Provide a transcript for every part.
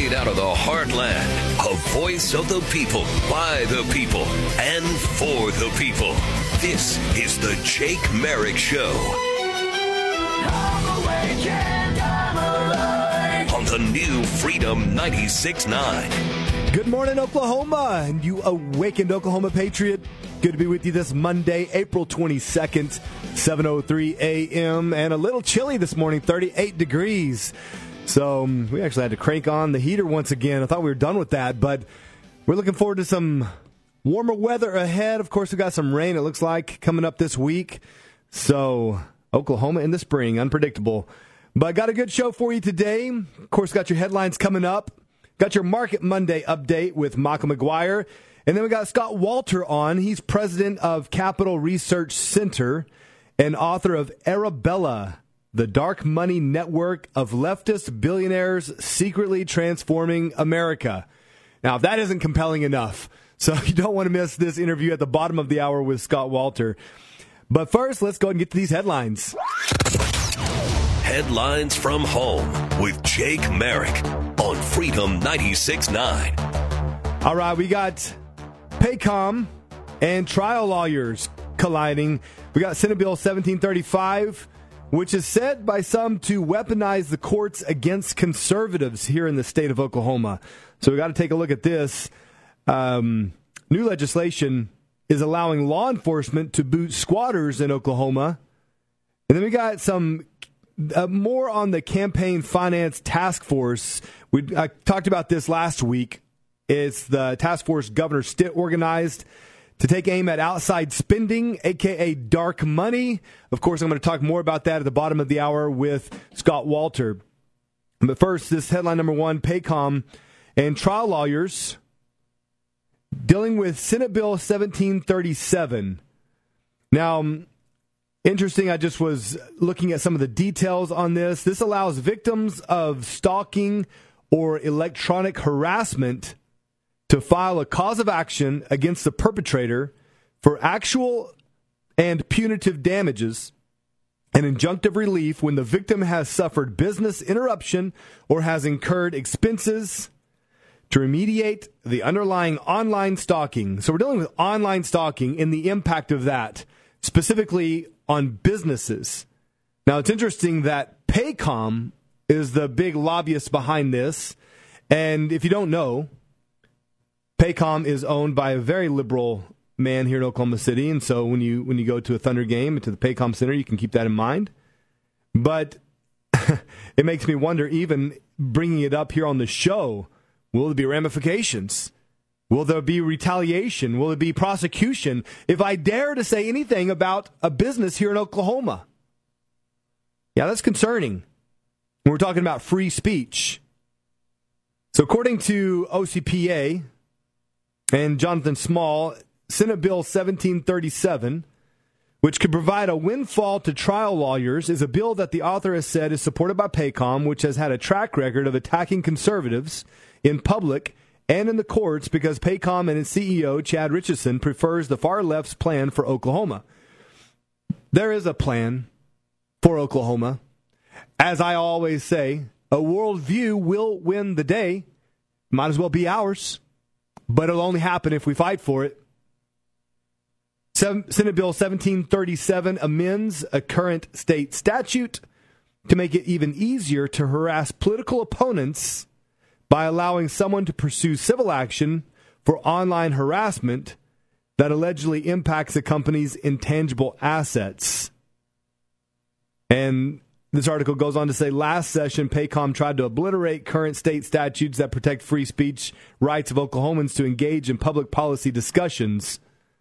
Straight out of the heartland, a voice of the people, by the people, and for the people. This is the Jake Merrick Show. On the new Freedom 96.9. Good morning, Oklahoma, and you awakened Oklahoma Patriot. Good to be with you this Monday, April 22nd, 7:03 a.m., and a little chilly this morning, 38 degrees. So we actually had to crank on the heater once again. I thought we were done with that, but we're looking forward to some warmer weather ahead. Of course, we got some rain, it looks like, coming up this week. So Oklahoma in the spring, unpredictable. But got a good show for you today. Of course, got your headlines coming up. Got your Market Monday update with Michael McGuire. And then we got Scott Walter on. He's president of Capital Research Center and author of Arabella, the Dark Money Network of Leftist Billionaires Secretly Transforming America. Now, if that isn't compelling enough, so you don't want to miss this interview at the bottom of the hour with Scott Walter. But first, let's go ahead and get to these headlines. Headlines from home with Jake Merrick on Freedom 96.9. All right, we got Paycom and trial lawyers colliding. We got Senate Bill 1735, which is said by some to weaponize the courts against conservatives here in the state of Oklahoma. So we got to take a look at this. New legislation is allowing law enforcement to boot squatters in Oklahoma. And then we got some more on the campaign finance task force. I talked about this last week. It's the task force Governor Stitt organized to take aim at outside spending, a.k.a. dark money. Of course, I'm going to talk more about that at the bottom of the hour with Scott Walter. But first, this headline number one, Paycom and trial lawyers dealing with Senate Bill 1737. Now, interesting, I just was looking at some of the details on this. This allows victims of stalking or electronic harassment to file a cause of action against the perpetrator for actual and punitive damages and injunctive relief when the victim has suffered business interruption or has incurred expenses to remediate the underlying online stalking. So we're dealing with online stalking and the impact of that, specifically on businesses. Now, it's interesting that Paycom is the big lobbyist behind this. And if you don't know, Paycom is owned by a very liberal man here in Oklahoma City, and so when you go to a Thunder game, to the Paycom Center, you can keep that in mind. But it makes me wonder, even bringing it up here on the show, will there be ramifications? Will there be retaliation? Will there be prosecution if I dare to say anything about a business here in Oklahoma? Yeah, that's concerning when we're talking about free speech. So according to OCPA and Jonathan Small, Senate Bill 1737, which could provide a windfall to trial lawyers, is a bill that the author has said is supported by Paycom, which has had a track record of attacking conservatives in public and in the courts because Paycom and its CEO, Chad Richardson, prefers the far left's plan for Oklahoma. There is a plan for Oklahoma. As I always say, a worldview will win the day. Might as well be ours. But it'll only happen if we fight for it. Senate Bill 1737 amends a current state statute to make it even easier to harass political opponents by allowing someone to pursue civil action for online harassment that allegedly impacts a company's intangible assets. And this article goes on to say, last session, Paycom tried to obliterate current state statutes that protect free speech rights of Oklahomans to engage in public policy discussions.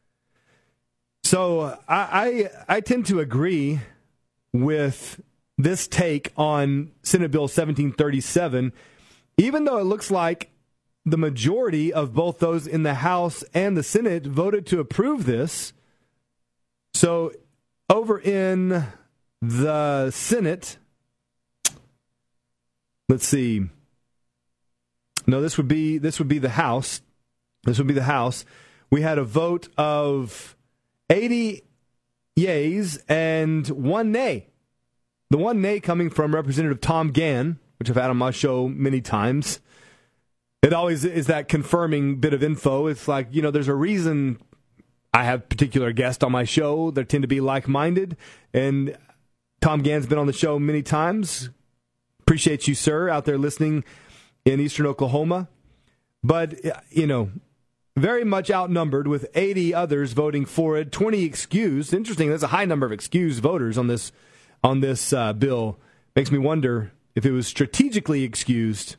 So I tend to agree with this take on Senate Bill 1737, even though it looks like the majority of both those in the House and the Senate voted to approve this. So over in the Senate, let's see. No, this would be the House. This would be the House. We had a vote of 80 yeas and 1 nay. The 1 nay coming from Representative Tom Gann, which I've had on my show many times. it always is that confirming bit of info. It's like, there's a reason I have particular guests on my show that tend to be like-minded, and Tom Gann's been on the show many times. Appreciate you, sir, out there listening in eastern Oklahoma. But, very much outnumbered with 80 others voting for it, 20 excused. Interesting, that's a high number of excused voters on this bill. Makes me wonder if it was strategically excused.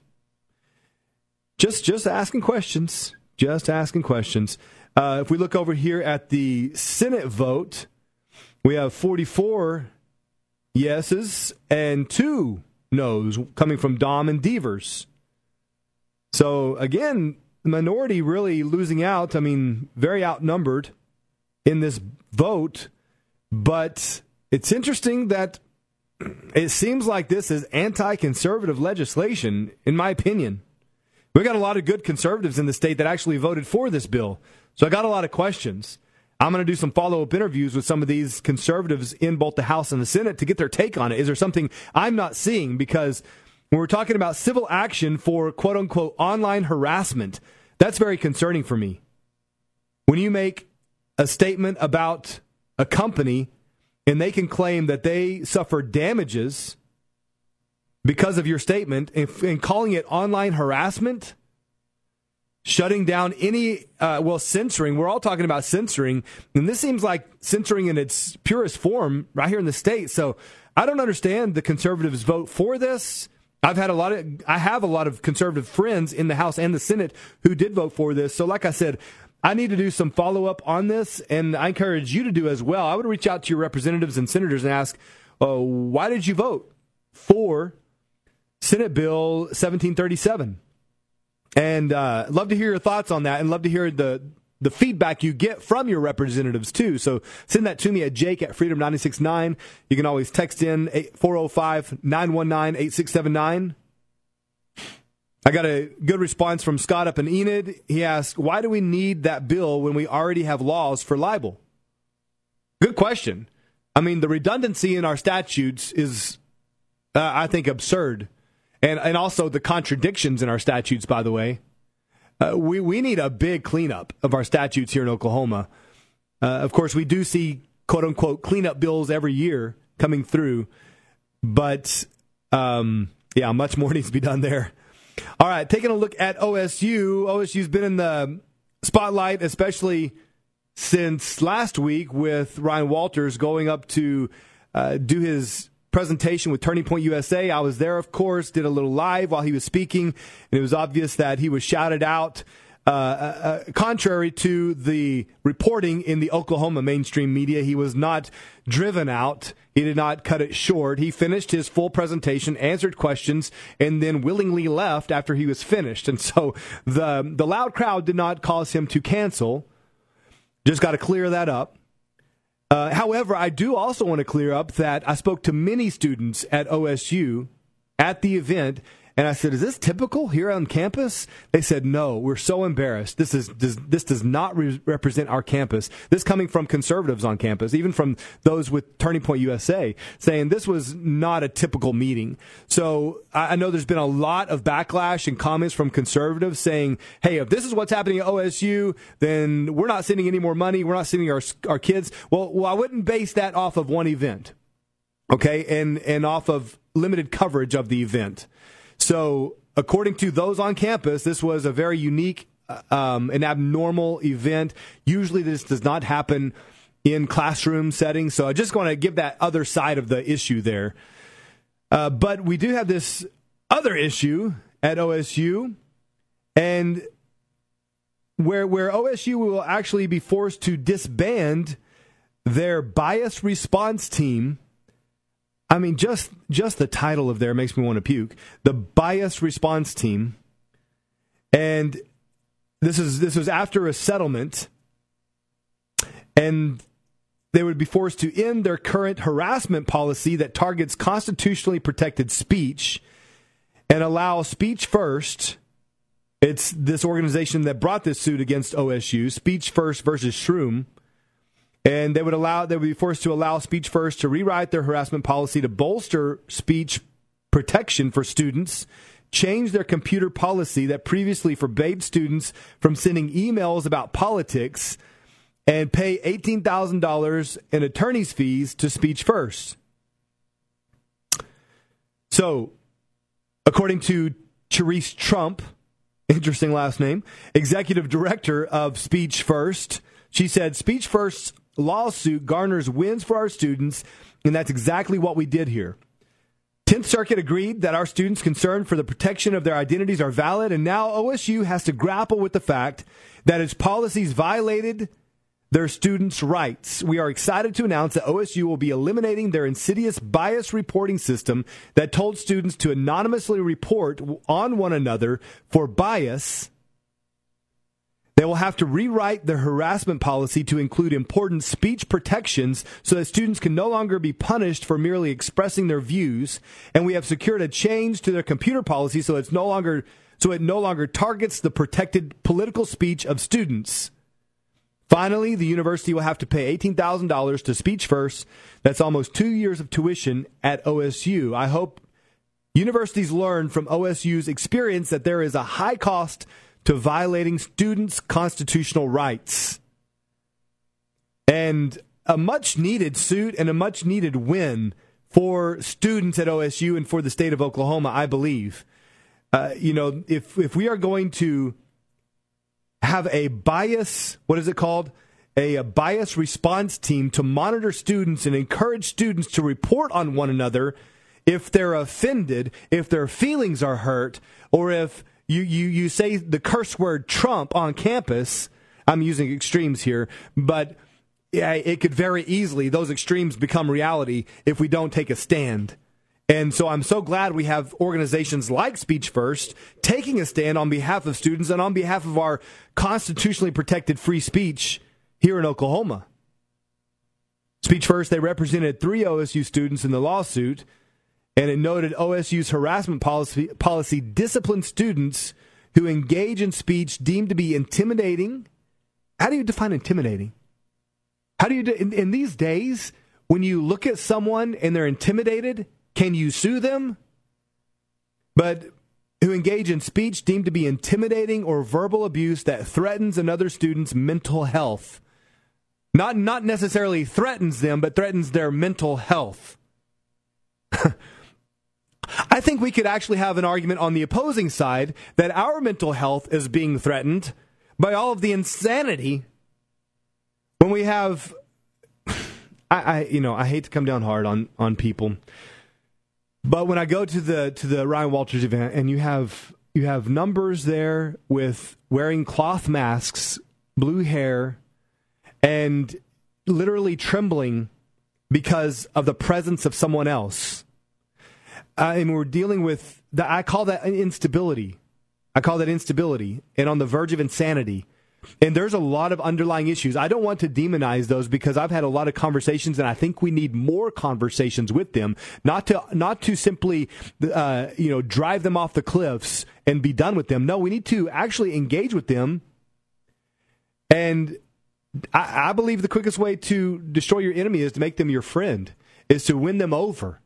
Just asking questions. Just asking questions. If we look over here at the Senate vote, we have 44 yeses and 2 noes coming from Dom and Devers. So, again, the minority really losing out. I mean, very outnumbered in this vote. But it's interesting that it seems like this is anti-conservative legislation, in my opinion. We got a lot of good conservatives in the state that actually voted for this bill. So I got a lot of questions. I'm going to do some follow-up interviews with some of these conservatives in both the House and the Senate to get their take on it. Is there something I'm not seeing? Because when we're talking about civil action for quote-unquote online harassment, that's very concerning for me. When you make a statement about a company and they can claim that they suffered damages because of your statement, and calling it online harassment, shutting down any, censoring. We're all talking about censoring, and this seems like censoring in its purest form right here in the state. So I don't understand the conservatives vote for this. I have a lot of conservative friends in the House and the Senate who did vote for this. So like I said, I need to do some follow-up on this, and I encourage you to do as well. I would reach out to your representatives and senators and ask, why did you vote for Senate Bill 1737? And love to hear your thoughts on that, and love to hear the feedback you get from your representatives, too. So send that to me at jake@freedom969. You can always text in 405-919-8679. I got a good response from Scott up in Enid. He asked, why do we need that bill when we already have laws for libel? Good question. I mean, the redundancy in our statutes is, I think, absurd. And also the contradictions in our statutes, by the way. We need a big cleanup of our statutes here in Oklahoma. Of course, we do see, quote-unquote, cleanup bills every year coming through. But, much more needs to be done there. All right, taking a look at OSU. OSU's been in the spotlight, especially since last week with Ryan Walters going up to do his presentation with Turning Point USA. I was there, of course, did a little live while he was speaking, and it was obvious that he was shouted out contrary to the reporting in the Oklahoma mainstream media. He was not driven out. He did not cut it short. He finished his full presentation, answered questions, and then willingly left after he was finished. And so the loud crowd did not cause him to cancel. Just got to clear that up. However, I do also want to clear up that I spoke to many students at OSU at the event, and I said, is this typical here on campus? They said, no, we're so embarrassed. This does not represent our campus. This coming from conservatives on campus, even from those with Turning Point USA, saying this was not a typical meeting. So I know there's been a lot of backlash and comments from conservatives saying, hey, if this is what's happening at OSU, then we're not sending any more money. We're not sending our kids. Well, I wouldn't base that off of one event, okay, and off of limited coverage of the event. So, according to those on campus, this was a very unique and abnormal event. Usually this does not happen in classroom settings. So, I just want to give that other side of the issue there. But we do have this other issue at OSU, and where OSU will actually be forced to disband their bias response team. I mean, just the title of there makes me want to puke. The Bias Response Team. And this was after a settlement. And they would be forced to end their current harassment policy that targets constitutionally protected speech and allow Speech First. It's this organization that brought this suit against OSU, Speech First versus Shroom. And they would be forced to allow Speech First to rewrite their harassment policy to bolster speech protection for students, change their computer policy that previously forbade students from sending emails about politics and pay $18,000 in attorney's fees to Speech First. So, according to Therese Trump, interesting last name, executive director of Speech First, she said, Speech First's lawsuit garners wins for our students, and that's exactly what we did here. 10th Circuit agreed that our students' concern for the protection of their identities are valid, and now OSU has to grapple with the fact that its policies violated their students' rights. We are excited to announce that OSU will be eliminating their insidious bias reporting system that told students to anonymously report on one another for bias. They will have to rewrite their harassment policy to include important speech protections so that students can no longer be punished for merely expressing their views. And we have secured a change to their computer policy so it no longer targets the protected political speech of students. Finally, the university will have to pay $18,000 to Speech First. That's almost 2 years of tuition at OSU. I hope universities learn from OSU's experience that there is a high cost to violating students' constitutional rights. And a much-needed suit and a much-needed win for students at OSU and for the state of Oklahoma, I believe. If we are going to have a bias, what is it called? A bias response team to monitor students and encourage students to report on one another if they're offended, if their feelings are hurt, or if you say the curse word Trump on campus. I'm using extremes here, but it could very easily, those extremes become reality if we don't take a stand. And so I'm so glad we have organizations like Speech First taking a stand on behalf of students and on behalf of our constitutionally protected free speech here in Oklahoma. Speech First, they represented 3 OSU students in the lawsuit, and it noted OSU's harassment policy disciplined students who engage in speech deemed to be intimidating. How do you define intimidating? How do you in these days, when you look at someone and they're intimidated, can you sue them? But who engage in speech deemed to be intimidating or verbal abuse that threatens another student's mental health. Not necessarily threatens them, but threatens their mental health. I think we could actually have an argument on the opposing side that our mental health is being threatened by all of the insanity when we have... I hate to come down hard on people. But when I go to the Ryan Walters event and you have numbers there with wearing cloth masks, blue hair, and literally trembling because of the presence of someone else, and we're dealing with I call that instability. And on the verge of insanity. And there's a lot of underlying issues. I don't want to demonize those because I've had a lot of conversations, and I think we need more conversations with them, not to simply drive them off the cliffs and be done with them. No, we need to actually engage with them. And I believe the quickest way to destroy your enemy is to make them your friend, is to win them over.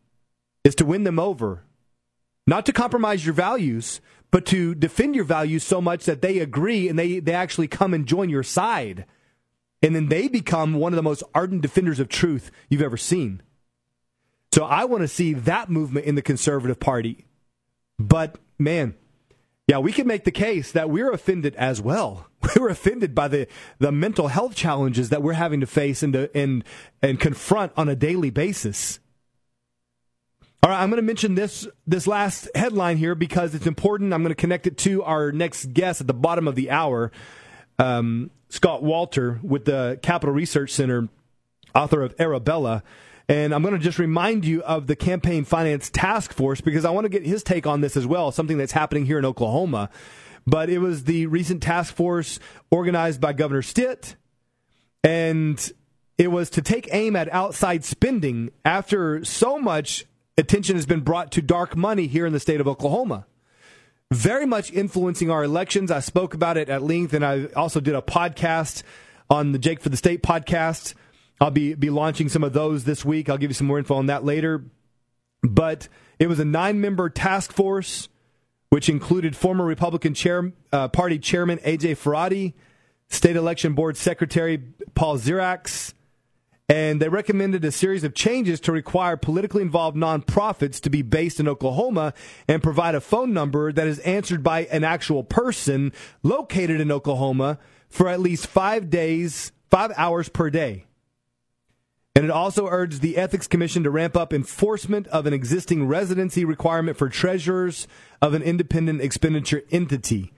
Not to compromise your values, but to defend your values so much that they agree and they actually come and join your side. And then they become one of the most ardent defenders of truth you've ever seen. So I want to see that movement in the conservative party. But, man, yeah, we can make the case that we're offended as well. We're offended by the mental health challenges that we're having to face and confront on a daily basis. All right, I'm going to mention this last headline here because it's important. I'm going to connect it to our next guest at the bottom of the hour, Scott Walter with the Capital Research Center, author of Arabella. And I'm going to just remind you of the Campaign Finance Task Force because I want to get his take on this as well, something that's happening here in Oklahoma. But it was the recent task force organized by Governor Stitt, and it was to take aim at outside spending after so much attention has been brought to dark money here in the state of Oklahoma. Very much influencing our elections. I spoke about it at length, and I also did a podcast on the Jake for the State podcast. I'll be launching some of those this week. I'll give you some more info on that later. But it was a 9-member task force which included former Republican Party Chairman A.J. Ferrati, State Election Board Secretary Paul Zirax, and they recommended a series of changes to require politically involved nonprofits to be based in Oklahoma and provide a phone number that is answered by an actual person located in Oklahoma for at least 5 hours per day. And it also urged the Ethics Commission to ramp up enforcement of an existing residency requirement for treasurers of an independent expenditure entity.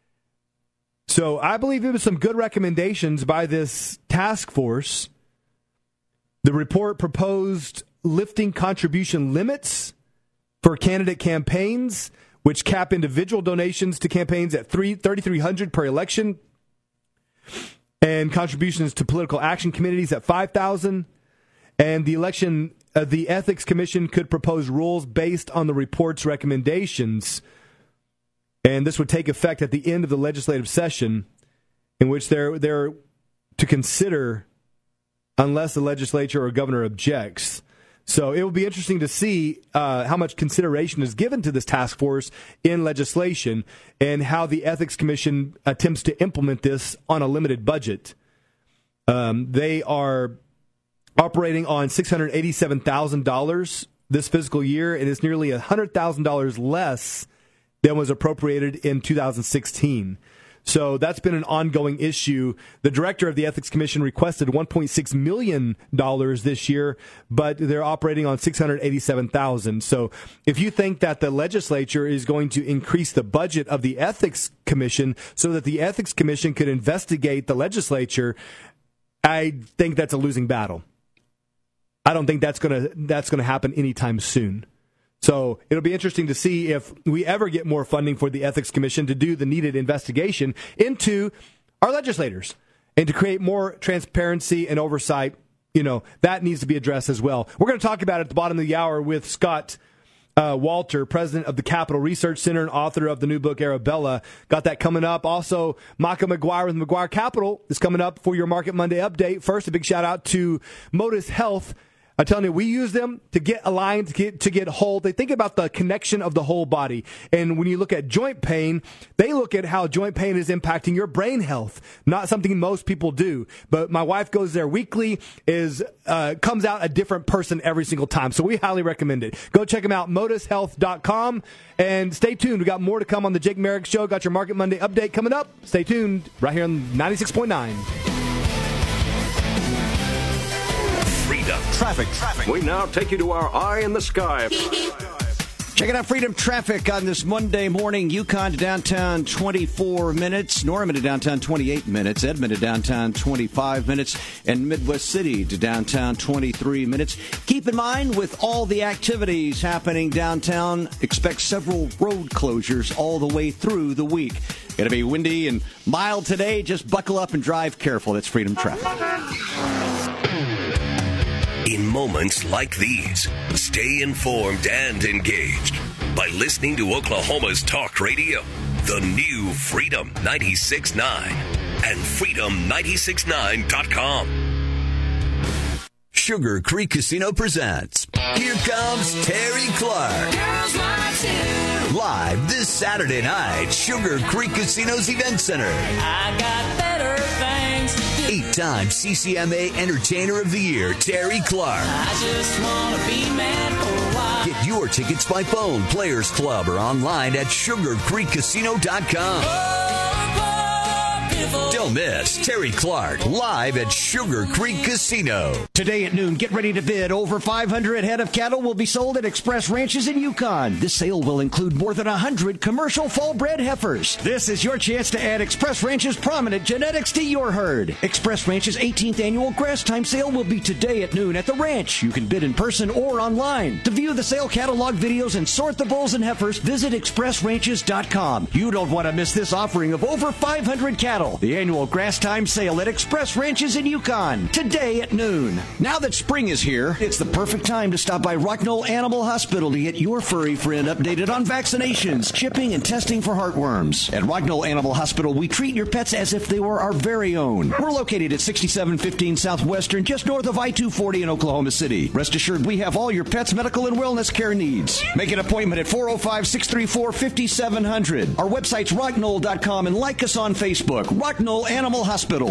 So I believe it was some good recommendations by this task force. The report proposed lifting contribution limits for candidate campaigns, which cap individual donations to campaigns at $3,300 per election, and contributions to political action committees at $5,000. And the Ethics Commission could propose rules based on the report's recommendations. And this would take effect at the end of the legislative session, in which they're to consider unless the legislature or governor objects. So it will be interesting to see how much consideration is given to this task force in legislation and how the Ethics Commission attempts to implement this on a limited budget. They are operating on $687,000 this fiscal year, and it's nearly $100,000 less than was appropriated in 2016. So that's been an ongoing issue. The director of the Ethics Commission requested $1.6 million this year, but they're operating on $687,000. So if you think that the legislature is going to increase the budget of the Ethics Commission so that the Ethics Commission could investigate the legislature, I think that's a losing battle. I don't think that's going to happen anytime soon. So it'll be interesting to see if we ever get more funding for the Ethics Commission to do the needed investigation into our legislators and to create more transparency and oversight. You know, that needs to be addressed as well. We're going to talk about it at the bottom of the hour with Scott Walter, president of the Capital Research Center and author of the new book, Arabella. Got that coming up. Also, Micah McGuire with McGuire Capital is coming up for your Market Monday update. First, a big shout out to Modus Health. I'm telling you, we use them to get aligned, to get whole. They think about the connection of the whole body. And when you look at joint pain, they look at how joint pain is impacting your brain health. Not something most people do. But my wife goes there weekly, comes out a different person every single time. So we highly recommend it. Go check them out, modushealth.com. And stay tuned. We got more to come on the Jake Merrick Show. Got your Market Monday update coming up. Stay tuned right here on 96.9. Freedom Traffic. We now take you to our eye in the sky. Checking out Freedom Traffic on this Monday morning. Yukon to downtown, 24 minutes. Norman to downtown, 28 minutes. Edmond to downtown, 25 minutes. And Midwest City to downtown, 23 minutes. Keep in mind, with all the activities happening downtown, expect several road closures all the way through the week. Going to be windy and mild today. Just buckle up and drive careful. That's Freedom Traffic. In moments like these, stay informed and engaged by listening to Oklahoma's talk radio, the new Freedom 96.9 and Freedom969.com. Sugar Creek Casino presents Here Comes Terry Clark. Live this Saturday night, Sugar Creek Casino's Event Center. I got better things to do. 8-time CCMA Entertainer of the Year, Terry Clark. I just want to be mad for a while. Get your tickets by phone, Players Club, or online at sugarcreekcasino.com. Don't miss Terry Clark live at Sugar Creek Casino. Today at noon, get ready to bid. Over 500 head of cattle will be sold at Express Ranches in Yukon. This sale will include more than 100 commercial full-bred heifers. This is your chance to add Express Ranches prominent genetics to your herd. Express Ranches 18th annual grass time sale will be today at noon at the ranch. You can bid in person or online. To view the sale catalog videos and sort the bulls and heifers, visit expressranches.com. You don't want to miss this offering of over 500 cattle. Hospital. The annual Grass Time Sale at Express Ranches in Yukon, today at noon. Now that spring is here, it's the perfect time to stop by Rocknoll Animal Hospital to get your furry friend updated on vaccinations, chipping, and testing for heartworms. At Rocknoll Animal Hospital, we treat your pets as if they were our very own. We're located at 6715 Southwestern, just north of I-240 in Oklahoma City. Rest assured, we have all your pets' medical and wellness care needs. Make an appointment at 405-634-5700. Our website's rocknoll.com and like us on Facebook. Rocknoll Animal Hospital,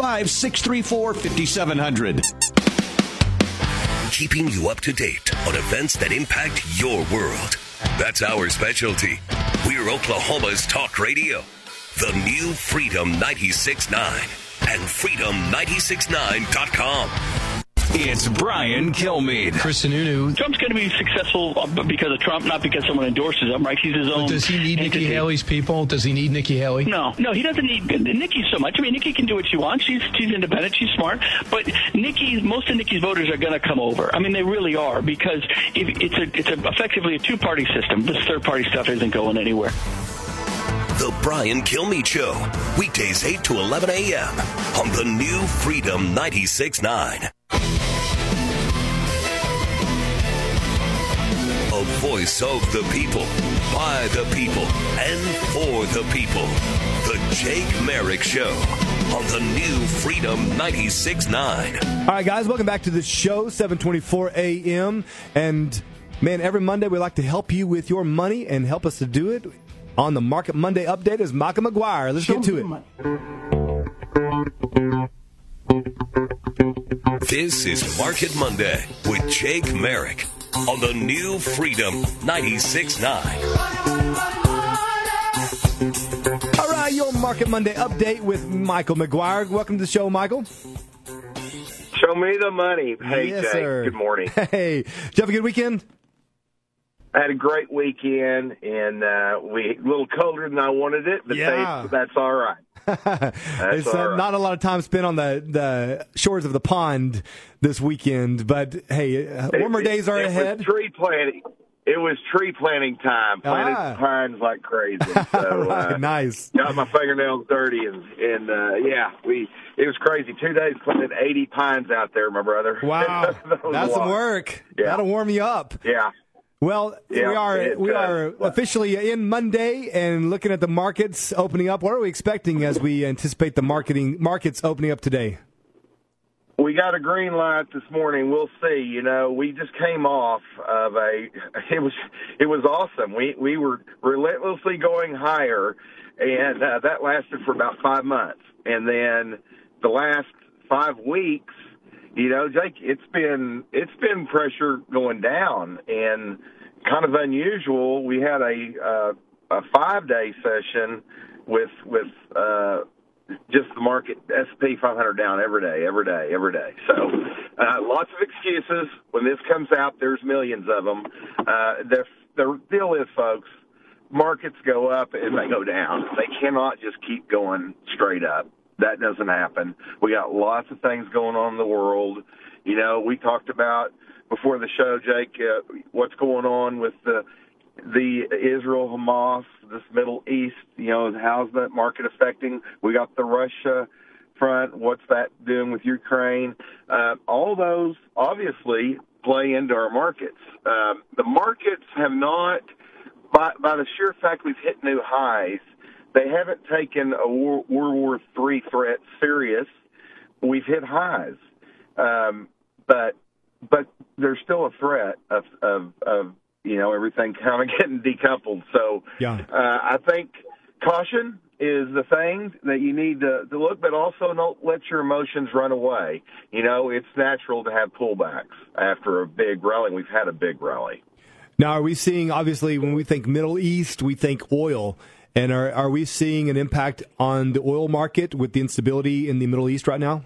405-634-5700. Keeping you up to date on events that impact your world. That's our specialty. We're Oklahoma's talk radio. The new Freedom 96.9 and Freedom969.com. It's Brian Kilmeade. Chris Sununu. Trump's going to be successful because of Trump, not because someone endorses him, right? He's his own. Does he need entity. Nikki Haley's people? Does he need Nikki Haley? No, he doesn't need Nikki so much. I mean, Nikki can do what she wants. She's independent. She's smart. But most of Nikki's voters are going to come over. I mean, they really are, because it's effectively a two-party system. This third-party stuff isn't going anywhere. The Brian Kilmeade Show, weekdays 8 to 11 a.m. on the new Freedom 96.9. A voice of the people, by the people, and for the people. The Jake Merrick Show on the new Freedom 96.9. All right, guys, welcome back to the show, 7:24 a.m. And, man, every Monday we like to help you with your money, and help us to do it on the Market Monday Update is Michael McGuire. Let's get to it. This is Market Monday with Jake Merrick on the new Freedom 96.9. All right, your Market Monday Update with Michael McGuire. Welcome to the show, Michael. Show me the money. Hey, yes, Jake. Sir. Good morning. Hey, did you have a good weekend? I had a great weekend, and a little colder than I wanted it, but that's all right. It's not a lot of time spent on the shores of the pond this weekend, but hey, warmer days are ahead. Was tree planting. It was tree planting time. Planted pines like crazy. So, right, nice. Got my fingernails dirty, and it was crazy. 2 days planted 80 pines out there, my brother. Wow, that's some work. Yeah. That'll warm you up. Yeah. Well, we are officially in Monday and looking at the markets opening up. What are we expecting as we anticipate the markets opening up today? We got a green light this morning. We'll see. You know, we just came off of it was awesome. We were relentlessly going higher, and that lasted for about 5 months. And then the last 5 weeks, you know, Jake, it's been pressure going down, and kind of unusual. We had a 5-day session with just the market S&P 500 down every day. So lots of excuses. When this comes out, there's millions of them. The deal is, folks, markets go up and they go down. They cannot just keep going straight up. That doesn't happen. We got lots of things going on in the world. You know, we talked about before the show, Jake, what's going on with the Israel-Hamas, this Middle East, you know, how's that market affecting? We got the Russia front. What's that doing with Ukraine? All those obviously play into our markets. The markets have not, by the sheer fact we've hit new highs, they haven't taken a World War III threat serious. We've hit highs, but there's still a threat of you know, everything kind of getting decoupled. So I think caution is the thing that you need to look, but also don't let your emotions run away. You know, it's natural to have pullbacks after a big rally. We've had a big rally. Now, are we seeing, obviously, when we think Middle East, we think oil. And are we seeing an impact on the oil market with the instability in the Middle East right now?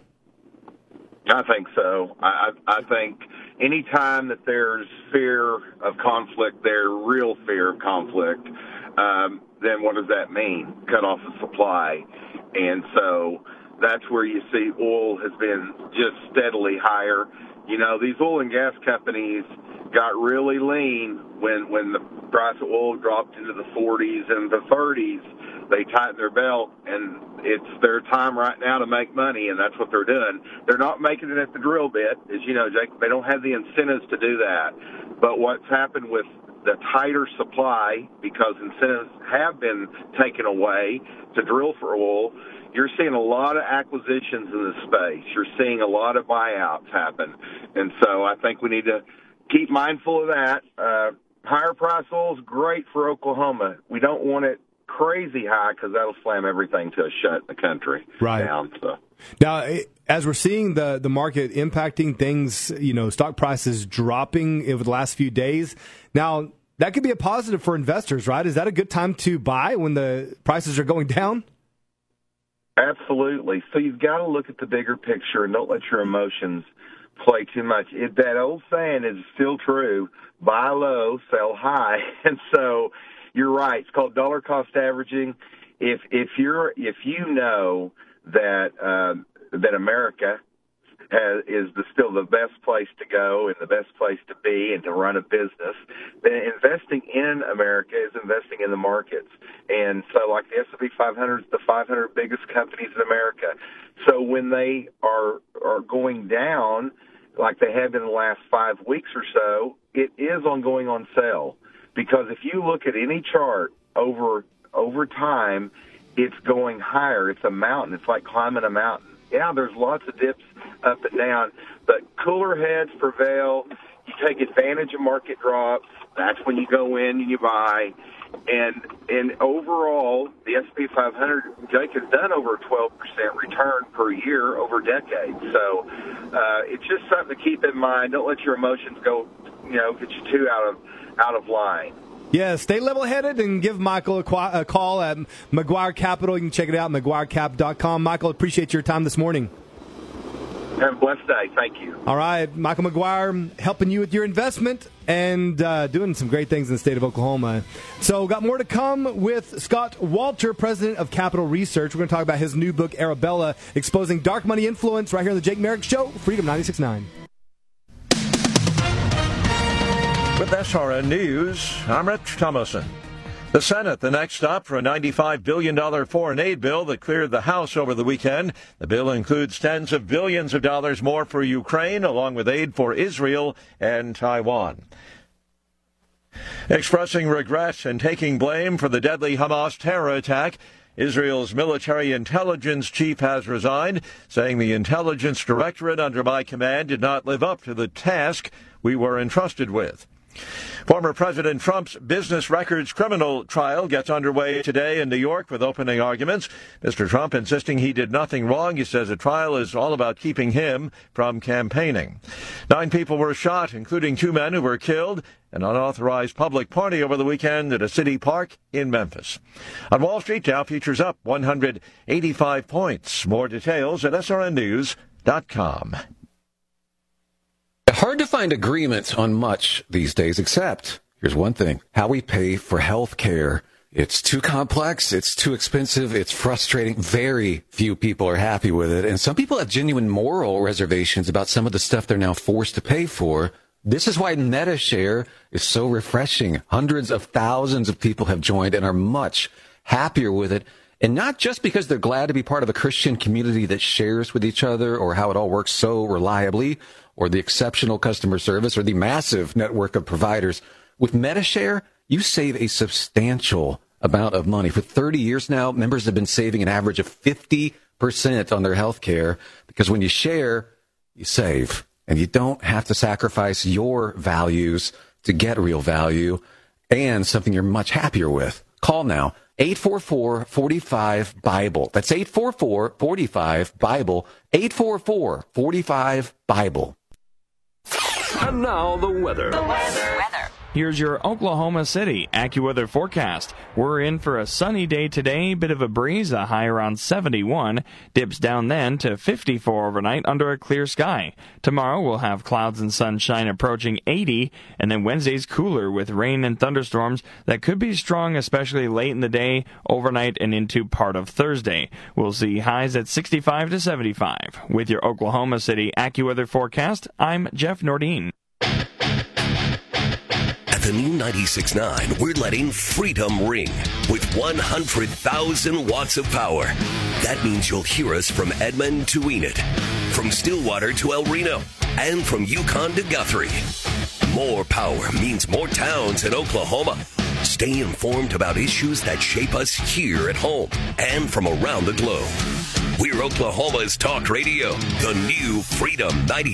I think so. I think any time that there's fear of conflict, real fear of conflict, then what does that mean? Cut off the supply. And so that's where you see oil has been just steadily higher. You know, these oil and gas companies got really lean when the price of oil dropped into the 40s and the 30s. they tighten their belt, and it's their time right now to make money, and that's what they're doing. They're not making it at the drill bit, as you know, Jake. They don't have the incentives to do that. But what's happened with the tighter supply, because incentives have been taken away to drill for oil, you're seeing a lot of acquisitions in this space. You're seeing a lot of buyouts happen. And so I think we need to keep mindful of that. Higher price oil is great for Oklahoma. We don't want it crazy high because that'll slam everything to a shut in the country down. So. Now, as we're seeing the market impacting things, stock prices dropping over the last few days, now that could be a positive for investors, right? Is that a good time to buy when the prices are going down? Absolutely. So you've got to look at the bigger picture and don't let your emotions play too much. That old saying is still true: buy low, sell high. And so you're right. It's called dollar cost averaging. If you know that that America is still the best place to go and the best place to be and to run a business, then investing in America is investing in the markets. And so, like the S&P 500 is the 500 biggest companies in America. So when they are going down, like they have been the last 5 weeks or so, it is going on sale. Because if you look at any chart over time, it's going higher. It's a mountain. It's like climbing a mountain. Yeah, there's lots of dips up and down, but cooler heads prevail. You take advantage of market drops. That's when you go in and you buy. And overall, the S&P 500, Jake, has done over a 12% return per year over decades. So it's just something to keep in mind. Don't let your emotions go, get you too out of line. Yeah, stay level-headed and give Michael a call at McGuire Capital. You can check it out at McGuireCap.com. Michael, appreciate your time this morning. Have a blessed day. Thank you. All right, Michael McGuire helping you with your investment and doing some great things in the state of Oklahoma. So got more to come with Scott Walter, president of Capital Research. We're going to talk about his new book, Arabella, Exposing Dark Money Influence, right here on the Jake Merrick Show, Freedom 96.9. With SRN News, I'm Rich Thomason. The Senate, the next stop for a $95 billion foreign aid bill that cleared the House over the weekend. The bill includes tens of billions of dollars more for Ukraine, along with aid for Israel and Taiwan. Expressing regret and taking blame for the deadly Hamas terror attack, Israel's military intelligence chief has resigned, saying the intelligence directorate under my command did not live up to the task we were entrusted with. Former President Trump's business records criminal trial gets underway today in New York with opening arguments. Mr. Trump insisting he did nothing wrong. He says the trial is all about keeping him from campaigning. 9 people were shot, including 2 men who were killed in an unauthorized public party over the weekend at a city park in Memphis. On Wall Street, Dow futures up 185 points. More details at srnnews.com. Hard to find agreement on much these days, except, here's one thing, how we pay for health care. It's too complex, it's too expensive, it's frustrating. Very few people are happy with it, and some people have genuine moral reservations about some of the stuff they're now forced to pay for. This is why MediShare is so refreshing. Hundreds of thousands of people have joined and are much happier with it. And not just because they're glad to be part of a Christian community that shares with each other or how it all works so reliably, or the exceptional customer service, or the massive network of providers. With MediShare, you save a substantial amount of money. For 30 years now, members have been saving an average of 50% on their health care, because when you share, you save. And you don't have to sacrifice your values to get real value and something you're much happier with. Call now. 844-45-BIBLE. That's 844-45-BIBLE. 844-45-BIBLE. And now the weather. Here's your Oklahoma City AccuWeather forecast. We're in for a sunny day today, bit of a breeze, a high around 71, dips down then to 54 overnight under a clear sky. Tomorrow we'll have clouds and sunshine approaching 80, and then Wednesday's cooler with rain and thunderstorms that could be strong, especially late in the day, overnight, and into part of Thursday. We'll see highs at 65 to 75. With your Oklahoma City AccuWeather forecast, I'm Jeff Nordine. the new 96.9, we're letting freedom ring with 100,000 watts of power. That means you'll hear us from Edmond to Enid, from Stillwater to El Reno, and from Yukon to Guthrie. More power means more towns in Oklahoma. Stay informed about issues that shape us here at home and from around the globe. We're Oklahoma's talk radio, the new Freedom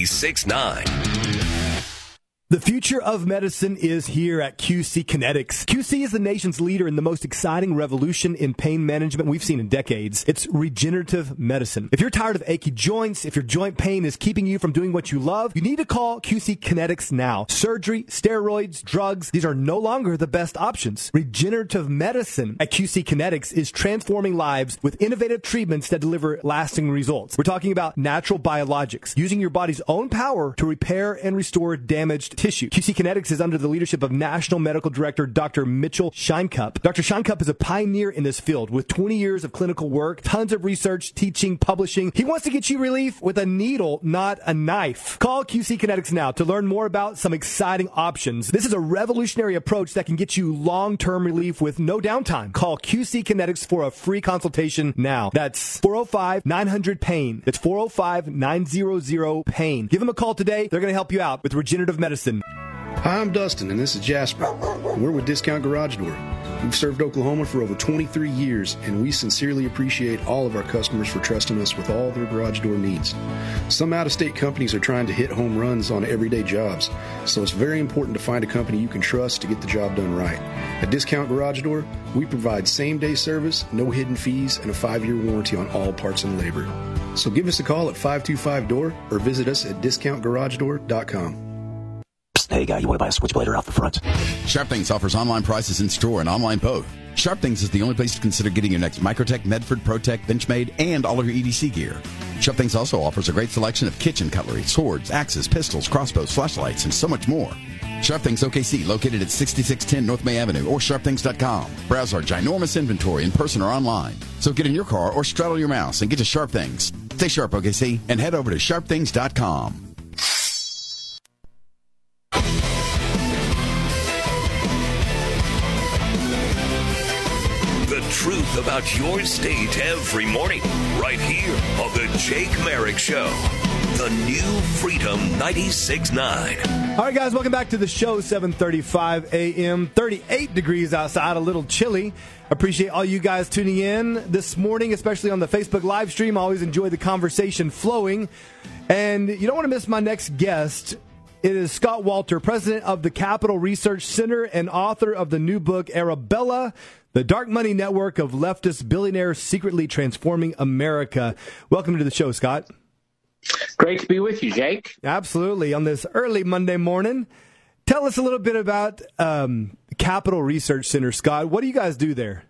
96.9. The future of medicine is here at QC Kinetics. QC is the nation's leader in the most exciting revolution in pain management we've seen in decades. It's regenerative medicine. If you're tired of achy joints, if your joint pain is keeping you from doing what you love, you need to call QC Kinetics now. Surgery, steroids, drugs, these are no longer the best options. Regenerative medicine at QC Kinetics is transforming lives with innovative treatments that deliver lasting results. We're talking about natural biologics, using your body's own power to repair and restore damaged tissue. QC Kinetics is under the leadership of National Medical Director Dr. Mitchell Scheinkupp. Dr. Scheinkupp is a pioneer in this field with 20 years of clinical work, tons of research, teaching, publishing. He wants to get you relief with a needle, not a knife. Call QC Kinetics now to learn more about some exciting options. This is a revolutionary approach that can get you long-term relief with no downtime. Call QC Kinetics for a free consultation now. That's 405-900-PAIN. That's 405-900-PAIN. Give them a call today. They're going to help you out with regenerative medicine. Hi, I'm Dustin, and this is Jasper. We're with Discount Garage Door. We've served Oklahoma for over 23 years, and we sincerely appreciate all of our customers for trusting us with all their garage door needs. Some out-of-state companies are trying to hit home runs on everyday jobs, so it's very important to find a company you can trust to get the job done right. At Discount Garage Door, we provide same-day service, no hidden fees, and a 5-year warranty on all parts and labor. So give us a call at 525-DOOR or visit us at discountgaragedoor.com. Hey guy, you want to buy a switchblade or out the front? Sharp Things offers online prices in store and online both. Sharp Things is the only place to consider getting your next Microtech, Medford, ProTech, Benchmade, and all of your EDC gear. Sharp Things also offers a great selection of kitchen cutlery, swords, axes, pistols, crossbows, flashlights, and so much more. Sharp Things OKC, located at 6610 North May Avenue, or sharpthings.com. Browse our ginormous inventory in person or online. So get in your car or straddle your mouse and get to Sharp Things. Stay sharp, OKC, and head over to sharpthings.com. Truth about your state every morning, right here on the Jake Merrick Show, the new Freedom 96.9. All right, guys, welcome back to the show. 7:35 a.m., 38 degrees outside, a little chilly. Appreciate all you guys tuning in this morning, especially on the Facebook live stream. I always enjoy the conversation flowing. And you don't want to miss my next guest. It is Scott Walter, president of the Capital Research Center and author of the new book, Arabella, The Dark Money Network of Leftist Billionaires Secretly Transforming America. Welcome to the show, Scott. Great to be with you, Jake. Absolutely. On this early Monday morning, tell us a little bit about Capital Research Center, Scott. What do you guys do there?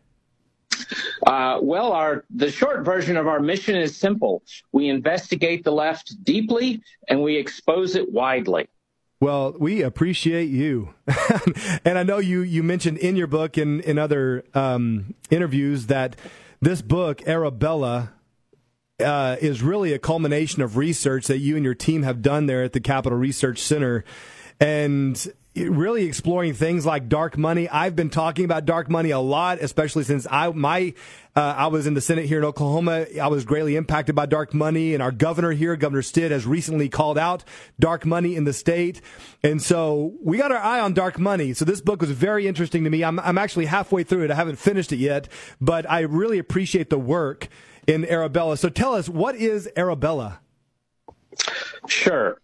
The short version of our mission is simple. We investigate the left deeply, and we expose it widely. Well, we appreciate you. And I know you mentioned in your book and in other interviews that this book, Arabella, is really a culmination of research that you and your team have done there at the Capital Research Center. And really exploring things like dark money. I've been talking about dark money a lot, especially since I was in the Senate here in Oklahoma. I was greatly impacted by dark money, and our governor here, Governor Stitt, has recently called out dark money in the state. And so we got our eye on dark money. So this book was very interesting to me. I'm actually halfway through it. I haven't finished it yet, but I really appreciate the work in Arabella. So tell us, what is Arabella? Sure.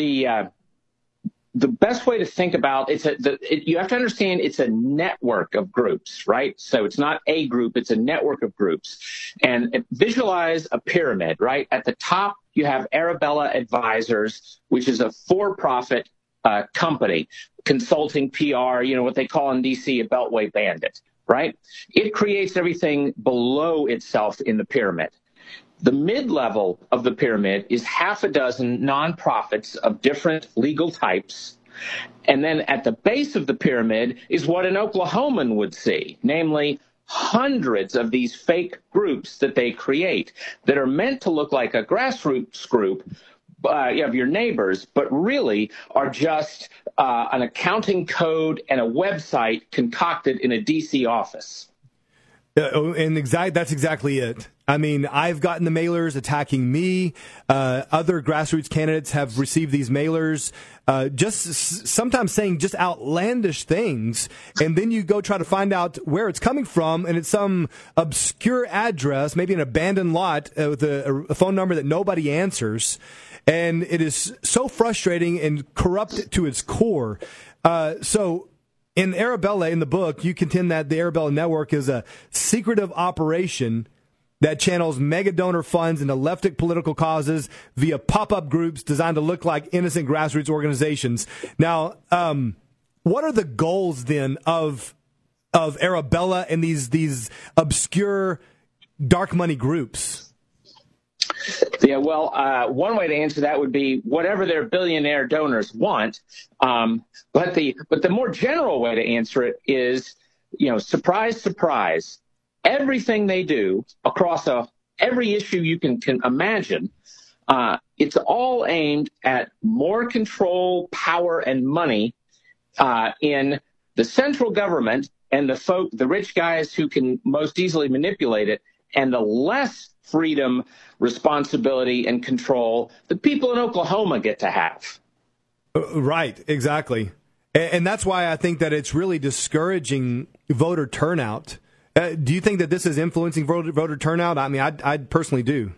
The best way to think about you have to understand it's a network of groups, right? So it's not a group, it's a network of groups. And visualize a pyramid, right? At the top, you have Arabella Advisors, which is a for-profit company, consulting PR, what they call in D.C. a Beltway bandit, right? It creates everything below itself in the pyramid. The mid-level of the pyramid is half a dozen nonprofits of different legal types. And then at the base of the pyramid is what an Oklahoman would see, namely hundreds of these fake groups that they create that are meant to look like a grassroots group, of your neighbors, but really are just an accounting code and a website concocted in a D.C. office. That's exactly it. I mean, I've gotten the mailers attacking me. Other grassroots candidates have received these mailers, just sometimes saying just outlandish things. And then you go try to find out where it's coming from, and it's some obscure address, maybe an abandoned lot with a phone number that nobody answers. And it is so frustrating and corrupt to its core. So in Arabella, in the book, you contend that the Arabella Network is a secretive operation that channels mega donor funds into leftic political causes via pop-up groups designed to look like innocent grassroots organizations. Now, what are the goals then of Arabella and these obscure dark money groups? Yeah, well, one way to answer that would be whatever their billionaire donors want. But the more general way to answer it is, surprise, surprise. Everything they do across every issue you can imagine, it's all aimed at more control, power, and money in the central government and the rich guys who can most easily manipulate it, and the less freedom, responsibility, and control the people in Oklahoma get to have. Right, exactly. And that's why I think that it's really discouraging voter turnout. Do you think that this is influencing voter turnout? I mean, I personally do.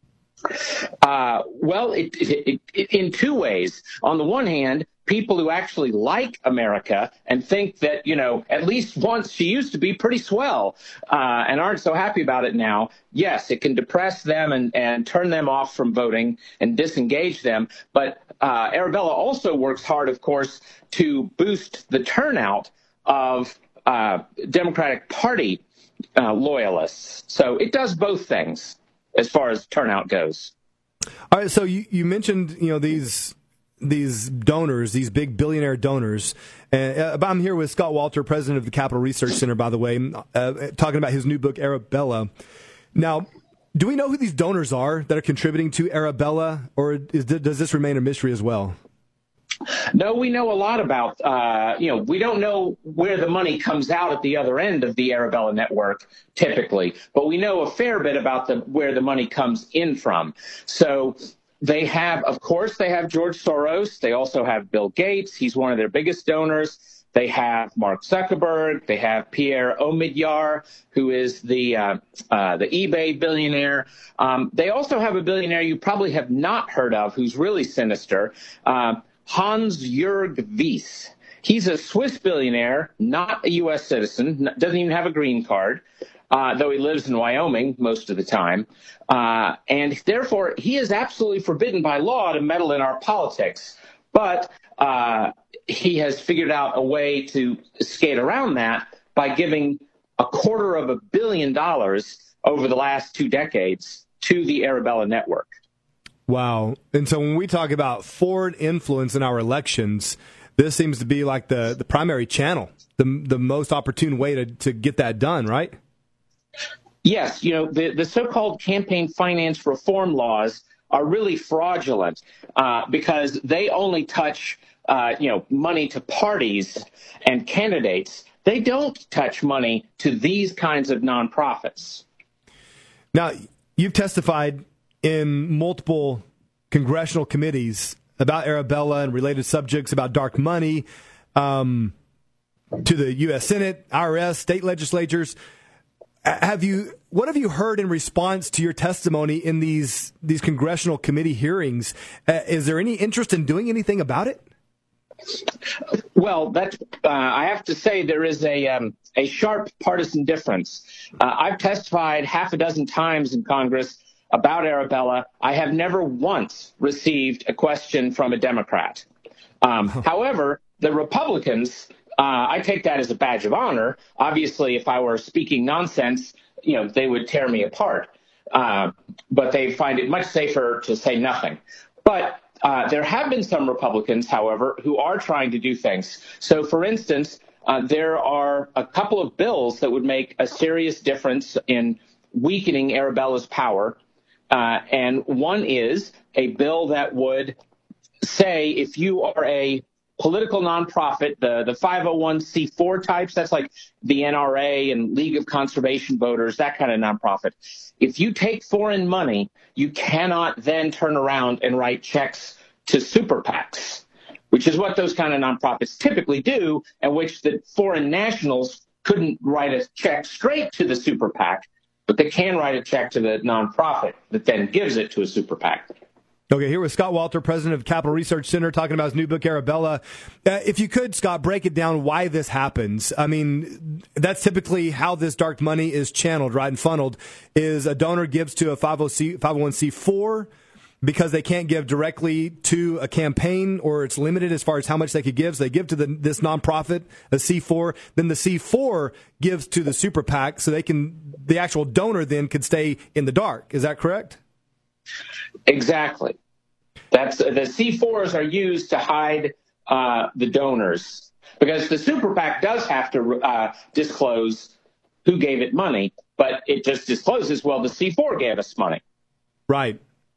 Well, in two ways. On the one hand, people who actually like America and think that, at least once she used to be pretty swell and aren't so happy about it now, yes, it can depress them and turn them off from voting and disengage them. But Arabella also works hard, of course, to boost the turnout of Democratic Party loyalists. So it does both things as far as turnout goes. All right. So you mentioned, these donors, these big billionaire donors. I'm here with Scott Walter, president of the Capital Research Center, by the way, talking about his new book, Arabella. Now, do we know who these donors are that are contributing to Arabella, or does this remain a mystery as well? No, we know a lot about, we don't know where the money comes out at the other end of the Arabella network typically, but we know a fair bit about where the money comes in from. So they have George Soros. They also have Bill Gates. He's one of their biggest donors. They have Mark Zuckerberg. They have Pierre Omidyar, who is the eBay billionaire. They also have a billionaire you probably have not heard of, who's really sinister, Hans-Jörg Wyss. He's a Swiss billionaire, not a U.S. citizen, doesn't even have a green card, though he lives in Wyoming most of the time. And therefore, he is absolutely forbidden by law to meddle in our politics. But he has figured out a way to skate around that by giving $250 million over the last 2 decades to the Arabella network. Wow. And so when we talk about foreign influence in our elections, this seems to be like the primary channel, the most opportune way to get that done, right? Yes. The so-called campaign finance reform laws are really fraudulent because they only touch, money to parties and candidates. They don't touch money to these kinds of nonprofits. Now, you've testified in multiple congressional committees about Arabella and related subjects, about dark money, to the U.S. Senate, IRS, state legislatures. What have you heard in response to your testimony in these congressional committee hearings? Is there any interest in doing anything about it? Well, I have to say there is a sharp partisan difference. I've testified half a dozen times in Congress about Arabella. I have never once received a question from a Democrat. However, the Republicans, I take that as a badge of honor. Obviously, if I were speaking nonsense, they would tear me apart. But they find it much safer to say nothing. But there have been some Republicans, however, who are trying to do things. So, for instance, there are a couple of bills that would make a serious difference in weakening Arabella's power. And one is a bill that would say if you are a political nonprofit, the 501c4 types, that's like the NRA and League of Conservation Voters, that kind of nonprofit. If you take foreign money, you cannot then turn around and write checks to super PACs, which is what those kind of nonprofits typically do, and which the foreign nationals couldn't write a check straight to the super PAC, but they can write a check to the nonprofit that then gives it to a super PAC. Okay, here with Scott Walter, president of Capital Research Center, talking about his new book, Arabella. If you could, Scott, break it down why this happens. I mean, that's typically how this dark money is channeled, right, and funneled, is a donor gives to a 501c4 because they can't give directly to a campaign, or it's limited as far as how much they could give. So they give to this nonprofit, a C4. Then the C4 gives to the super PAC, so the actual donor then could stay in the dark. Is that correct? Exactly. That's the C4s are used to hide the donors, because the super PAC does have to disclose who gave it money, but it just discloses, well, the C4 gave us money. Right.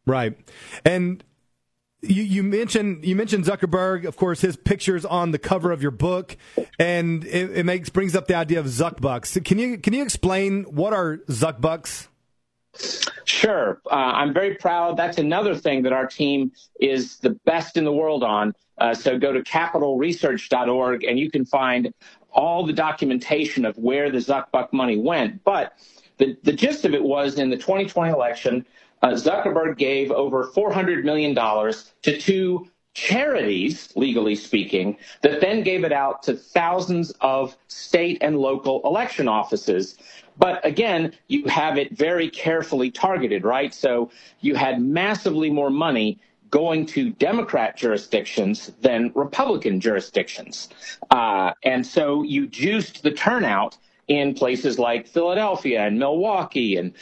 And you mentioned Zuckerberg, of course, his picture's on the cover of your book, and it brings up the idea of Zuckbucks. Can you explain what are Zuckbucks? Sure. I'm very proud. That's another thing that our team is the best in the world on. So go to capitalresearch.org and you can find all the documentation of where the Zuckbuck money went. But the gist of it was, in the 2020 election, Zuckerberg gave over $400 million to two charities, legally speaking, that then gave it out to thousands of state and local election offices. But again, you have it very carefully targeted, right? So you had massively more money going to Democrat jurisdictions than Republican jurisdictions. And so you juiced the turnout in places like Philadelphia and Milwaukee and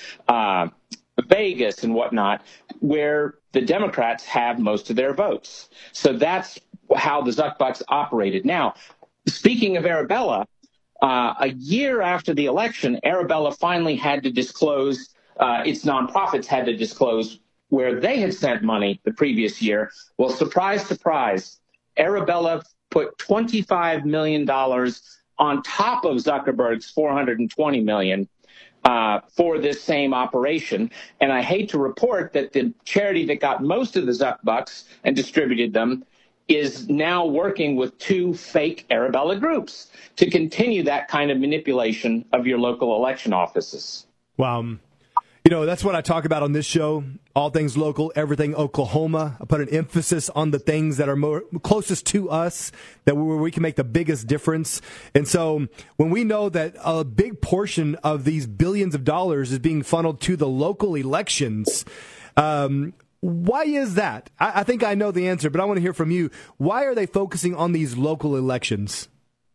Vegas and whatnot, where the Democrats have most of their votes. So that's how the Zuckbucks operated. Now, speaking of Arabella, a year after the election, Arabella finally had to disclose, its nonprofits had to disclose where they had sent money the previous year. Well, surprise, surprise, Arabella put $25 million on top of Zuckerberg's $420 million for this same operation. And I hate to report that the charity that got most of the Zuckbucks and distributed them is now working with two fake Arabella groups to continue that kind of manipulation of your local election offices. Wow. That's what I talk about on this show, all things local, everything Oklahoma. I put an emphasis on the things that are closest to us, where we can make the biggest difference. And so when we know that a big portion of these billions of dollars is being funneled to the local elections, why is that? I think I know the answer, but I want to hear from you. Why are they focusing on these local elections?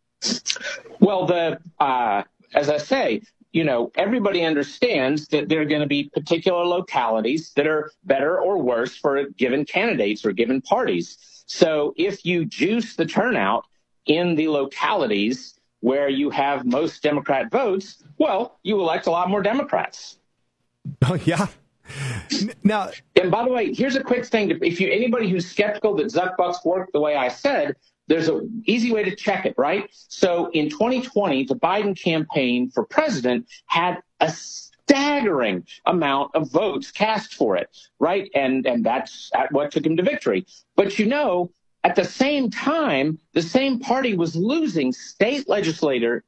Well, as I say, everybody understands that there are going to be particular localities that are better or worse for given candidates or given parties. So if you juice the turnout in the localities where you have most Democrat votes, well, you elect a lot more Democrats. Oh, yeah. Now, and by the way, here's a quick thing. If anybody who's skeptical that Zuckbucks work the way I said, there's an easy way to check it, right? So in 2020, the Biden campaign for president had a staggering amount of votes cast for it, right? And that's what took him to victory. But at the same time, the same party was losing state legislature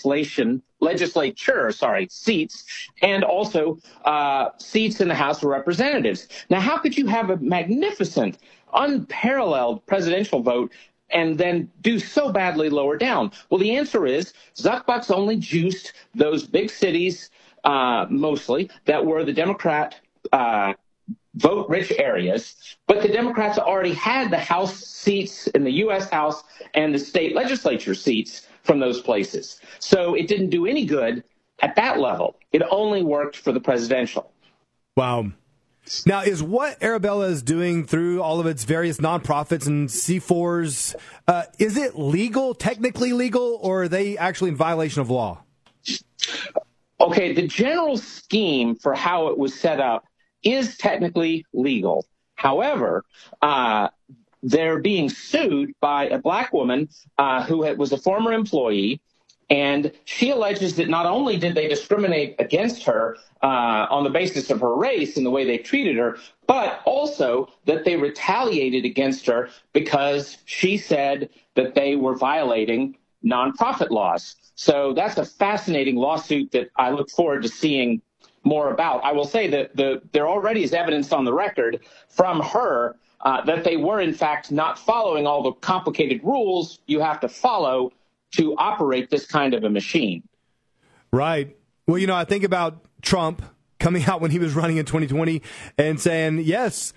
seats, and also seats in the House of Representatives. Now, how could you have a magnificent, unparalleled presidential vote and then do so badly lower down? Well, the answer is Zuckbucks only juiced those big cities, mostly, that were the Democrat vote-rich areas, but the Democrats already had the House seats in the U.S. House and the state legislature seats from those places. So it didn't do any good at that level. It only worked for the presidential. Wow. Now, is what Arabella is doing through all of its various nonprofits and C4s, is it legal, technically legal, or are they actually in violation of law? Okay, the general scheme for how it was set up is technically legal. However, they're being sued by a black woman who was a former employee, and she alleges that not only did they discriminate against her on the basis of her race and the way they treated her, but also that they retaliated against her because she said that they were violating nonprofit laws. So that's a fascinating lawsuit that I look forward to seeing more about. I will say that there already is evidence on the record from her that they were, in fact, not following all the complicated rules you have to follow to operate this kind of a machine. Right. Well, I think about Trump coming out when he was running in 2020 and saying, yes,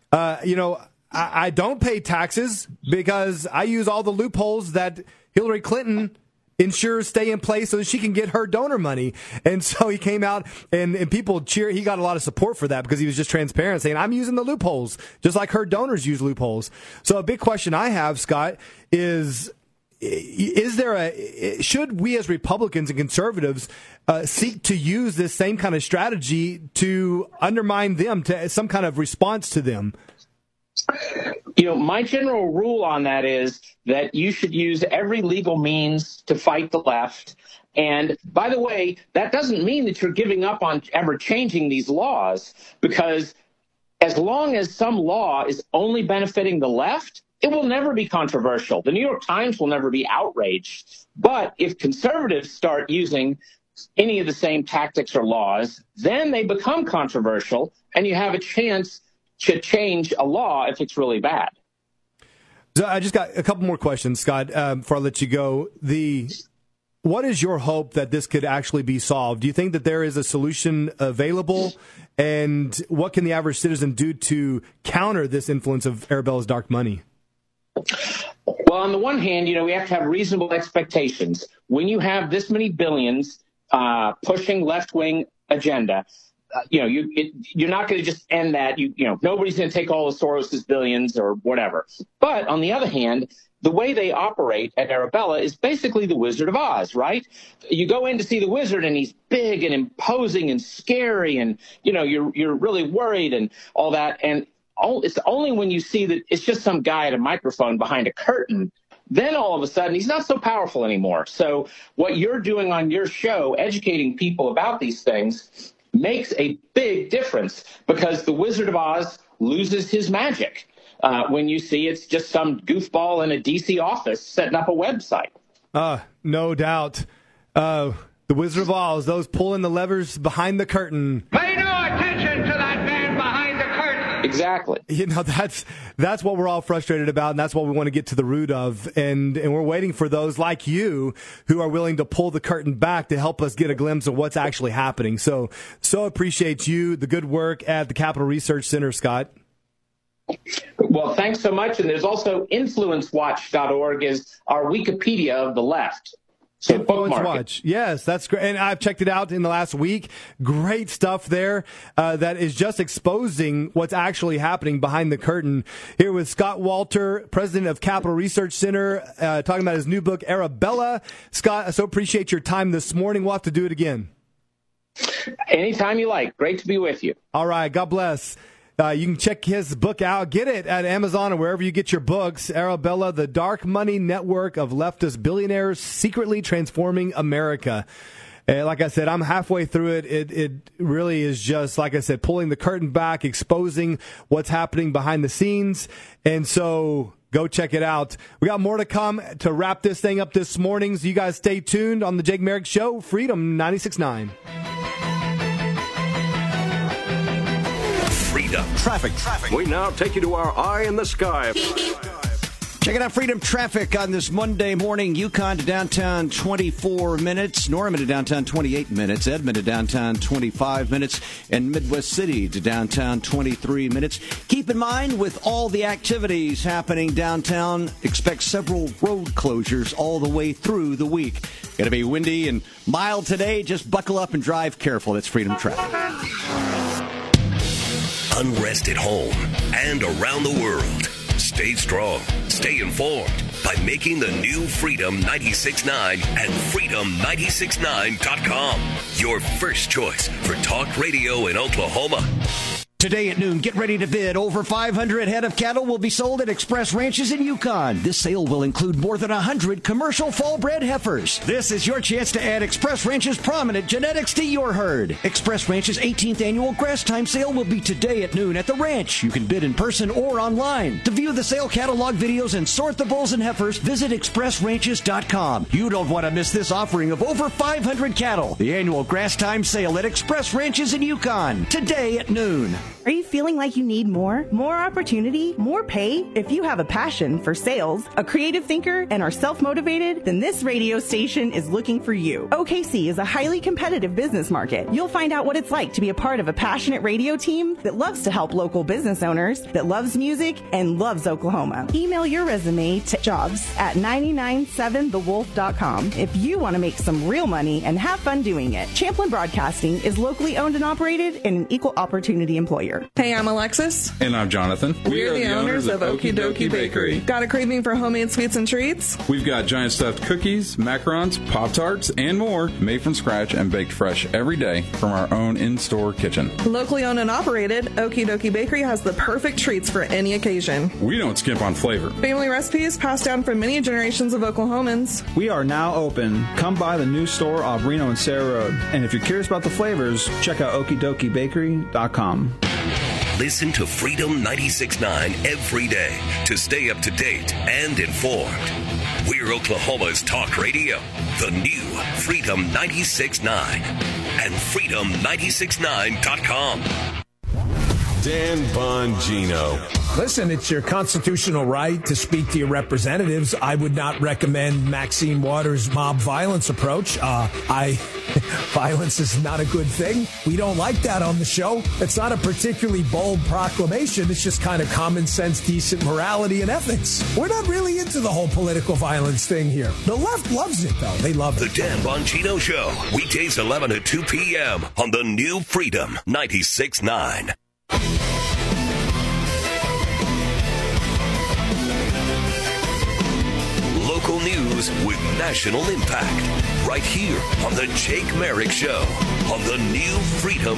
I don't pay taxes because I use all the loopholes that Hillary Clinton ensures stay in place so that she can get her donor money. And so he came out and people cheer. He got a lot of support for that because he was just transparent, saying, I'm using the loopholes, just like her donors use loopholes. So a big question I have, Scott, is should we as Republicans and conservatives seek to use this same kind of strategy to undermine them, to some kind of response to them? My general rule on that is that you should use every legal means to fight the left. And by the way, that doesn't mean that you're giving up on ever changing these laws, because as long as some law is only benefiting the left, it will never be controversial. The New York Times will never be outraged. But if conservatives start using any of the same tactics or laws, then they become controversial, and you have a chance to change a law if it's really bad. So I just got a couple more questions, Scott, before I let you go. What is your hope that this could actually be solved? Do you think that there is a solution available? And what can the average citizen do to counter this influence of Arabella's dark money? Well, on the one hand, we have to have reasonable expectations. When you have this many billions pushing left-wing agenda, you're not going to just end that. Nobody's going to take all of Soros's billions or whatever. But on the other hand, the way they operate at Arabella is basically the Wizard of Oz, right? You go in to see the wizard, and he's big and imposing and scary, and you're really worried and all that. And it's only when you see that it's just some guy at a microphone behind a curtain, then all of a sudden he's not so powerful anymore. So what you're doing on your show, educating people about these things, makes a big difference, because the Wizard of Oz loses his magic when you see it's just some goofball in a D.C. office setting up a website. No doubt. The Wizard of Oz, those pulling the levers behind the curtain. Pay no attention to that man behind the curtain. Exactly. That's what we're all frustrated about, and that's what we want to get to the root of. And we're waiting for those like you who are willing to pull the curtain back to help us get a glimpse of what's actually happening. So appreciate you, the good work at the Capital Research Center, Scott. Well, thanks so much. And there's also InfluenceWatch.org is our Wikipedia of the left. So Influence Watch. Yes, that's great. And I've checked it out in the last week. Great stuff there that is just exposing what's actually happening behind the curtain. Here with Scott Walter, president of Capital Research Center, talking about his new book, Arabella. Scott, I so appreciate your time this morning. We'll have to do it again. Anytime you like. Great to be with you. All right. God bless. You can check his book out. Get it at Amazon or wherever you get your books. Arabella, the Dark Money Network of Leftist Billionaires Secretly Transforming America. Like I said, I'm halfway through it. It really is just, like I said, pulling the curtain back, exposing what's happening behind the scenes. And so go check it out. We got more to come to wrap this thing up this morning. So you guys stay tuned on the Jake Merrick Show, Freedom 96.9. Freedom. Traffic. We now take you to our eye in the sky. Checking out Freedom Traffic on this Monday morning. Yukon to downtown, 24 minutes. Norman to downtown, 28 minutes. Edmond to downtown, 25 minutes. And Midwest City to downtown, 23 minutes. Keep in mind, with all the activities happening downtown, expect several road closures all the way through the week. Going to be windy and mild today. Just buckle up and drive careful. That's Freedom Traffic. Unrest at home and around the world. Stay strong. Stay informed by making the new Freedom 96.9 at freedom969.com. Your first choice for talk radio in Oklahoma. Today at noon, get ready to bid. Over 500 head of cattle will be sold at Express Ranches in Yukon. This sale will include more than 100 commercial fall-bred heifers. This is your chance to add Express Ranches prominent genetics to your herd. Express Ranches 18th annual grass time sale will be today at noon at the ranch. You can bid in person or online. To view the sale catalog videos and sort the bulls and heifers, visit expressranches.com. You don't want to miss this offering of over 500 cattle. The annual grass time sale at Express Ranches in Yukon. Today at noon. Are you feeling like you need more? More opportunity? More pay? If you have a passion for sales, a creative thinker, and are self-motivated, then this radio station is looking for you. OKC is a highly competitive business market. You'll find out what it's like to be a part of a passionate radio team that loves to help local business owners, that loves music, and loves Oklahoma. Email your resume to jobs@997thewolf.com if you want to make some real money and have fun doing it. Champlin Broadcasting is locally owned and operated and an equal opportunity employer. Hey, I'm Alexis. And I'm Jonathan. We're the owners of Okie Dokie Bakery. Got a craving for homemade sweets and treats? We've got giant stuffed cookies, macarons, Pop-Tarts, and more made from scratch and baked fresh every day from our own in-store kitchen. Locally owned and operated, Okie Dokie Bakery has the perfect treats for any occasion. We don't skimp on flavor. Family recipes passed down from many generations of Oklahomans. We are now open. Come by the new store off Reno and Sarah Road. And if you're curious about the flavors, check out okiedokibakery.com. Listen to Freedom 96.9 every day to stay up to date and informed. We're Oklahoma's talk radio, the new Freedom 96.9 and freedom969.com. Dan Bongino. Listen, it's your constitutional right to speak to your representatives. I would not recommend Maxine Waters' mob violence approach. Violence is not a good thing. We don't like that on the show. It's not a particularly bold proclamation. It's just kind of common sense, decent morality and ethics. We're not really into the whole political violence thing here. The left loves it, though. They love it. The Dan Bongino Show, weekdays 11 to 2 p.m. on the new Freedom 96.9. Local news with national impact. Right here on the Jake Merrick Show on the new Freedom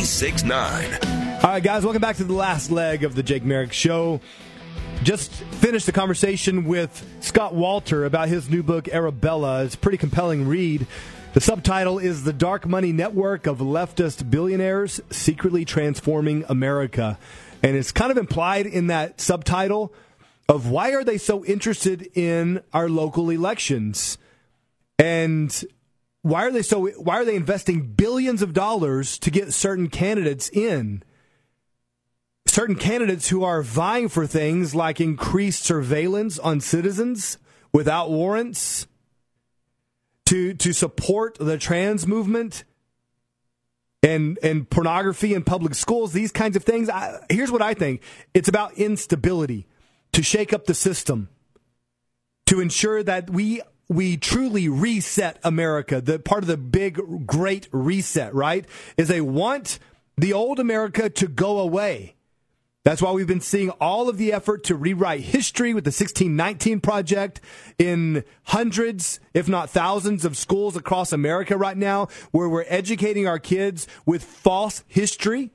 96.9. All right, guys, welcome back to the last leg of the Jake Merrick Show. Just finished the conversation with Scott Walter about his new book, Arabella. It's a pretty compelling read. The subtitle is The Dark Money Network of Leftist Billionaires Secretly Transforming America. And it's kind of implied in that subtitle of why are they so interested in our local elections? And why are they investing billions of dollars to get certain candidates in? Certain candidates who are vying for things like increased surveillance on citizens without warrants, to support the trans movement and pornography in public schools, these kinds of things. Here's what I think. It's about instability, to shake up the system, to ensure that we truly reset America. The part of the big, great reset, right, is they want the old America to go away. That's why we've been seeing all of the effort to rewrite history with the 1619 Project in hundreds, if not thousands, of schools across America right now, where we're educating our kids with false history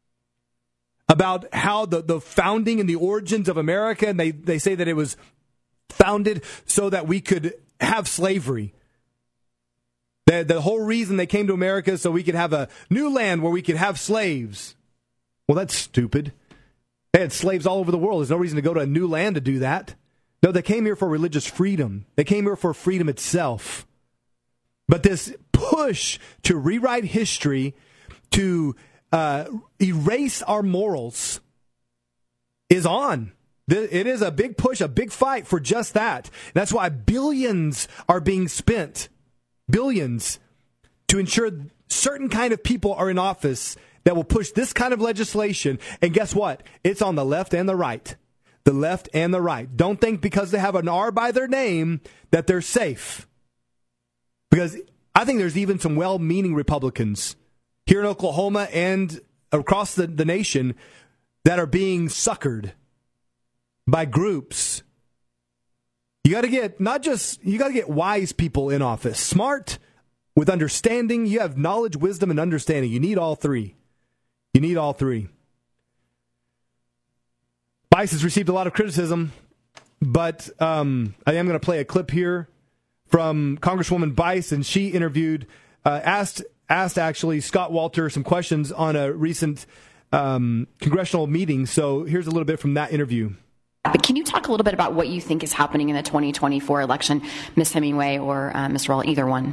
about how the founding and the origins of America, and they say that it was founded so that we could have slavery. The whole reason they came to America is so we could have a new land where we could have slaves. Well, that's stupid. They had slaves all over the world. There's no reason to go to a new land to do that. No, they came here for religious freedom. They came here for freedom itself. But this push to rewrite history, to erase our morals, is on. It is a big push, a big fight for just that. That's why billions are being spent, billions, to ensure certain kind of people are in office that will push this kind of legislation. And guess what? It's on the left and the right. The left and the right. Don't think because they have an R by their name that they're safe. Because I think there's even some well-meaning Republicans here in Oklahoma and across the nation that are being suckered by groups. You got to get you got to get wise people in office. Smart with understanding. You have knowledge, wisdom, and understanding. You need all three. You need all three. Bice has received a lot of criticism, but I am going to play a clip here from Congresswoman Bice, and she interviewed, asked actually Scott Walter some questions on a recent congressional meeting. So here's a little bit from that interview. But can you talk a little bit about what you think is happening in the 2024 election, Ms. Hemingway or Mr. Rowell, either one?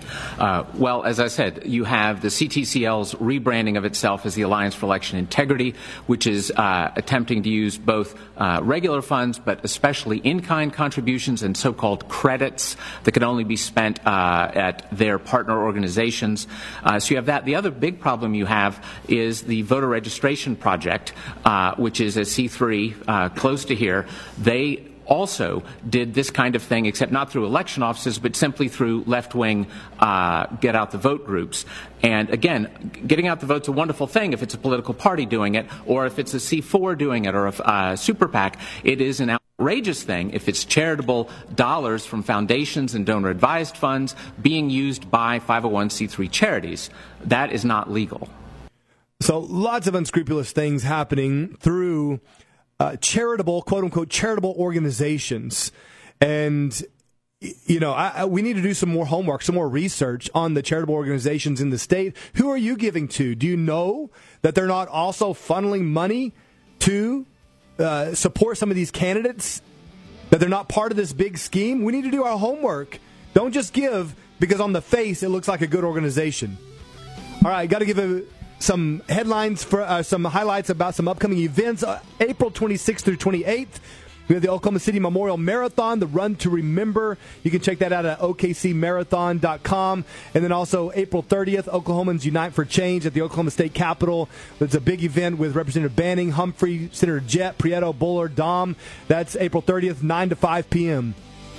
Well, as I said, you have the CTCL's rebranding of itself as the Alliance for Election Integrity, which is attempting to use both regular funds, but especially in-kind contributions and so-called credits that can only be spent at their partner organizations. So you have that. The other big problem you have is the voter registration project, which is a C3 close to here. They also did this kind of thing, except not through election offices, but simply through left-wing get-out-the-vote groups. And again, getting out the vote's a wonderful thing if it's a political party doing it, or if it's a C4 doing it, or a super PAC. It is an outrageous thing if it's charitable dollars from foundations and donor-advised funds being used by 501c3 charities. That is not legal. So lots of unscrupulous things happening through charitable, quote-unquote, charitable organizations. And, you know, we need to do some more homework, some more research on the charitable organizations in the state. Who are you giving to? Do you know that they're not also funneling money to support some of these candidates? That they're not part of this big scheme? We need to do our homework. Don't just give because on the face it looks like a good organization. All right, got to give some headlines for some highlights about some upcoming events. April 26th through 28th, we have the Oklahoma City Memorial Marathon, the Run to Remember. You can check that out at okcmarathon.com. And then also April 30th, Oklahomans Unite for Change at the Oklahoma State Capitol. It's a big event with Representative Banning, Humphrey, Senator Jett, Prieto, Bullard, Dom. That's April 30th, 9 to 5 p.m.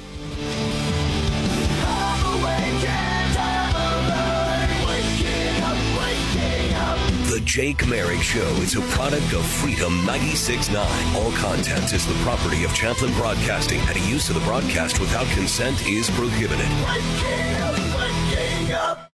The Jake Mary Show is a product of Freedom 96.9. All content is the property of Champlin Broadcasting, and use of the broadcast without consent is prohibited.